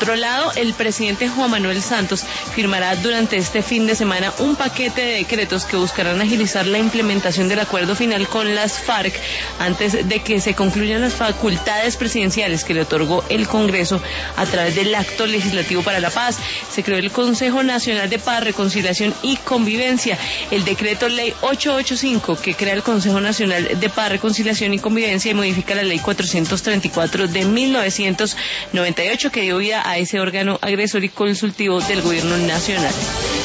otro lado, el presidente Juan Manuel Santos firmará durante este fin de semana un paquete de decretos que buscarán agilizar la implementación del acuerdo final con las FARC antes de que se concluyan las facultades presidenciales que le otorgó el Congreso a través del Acto Legislativo para la Paz. Se creó el Consejo Nacional de Paz, Reconciliación y Convivencia. El decreto ley 885 que crea el Consejo Nacional de Paz, Reconciliación y Convivencia y modifica la ley 434 de 1998 que dio vida a ese órgano agresor y consultivo del gobierno nacional.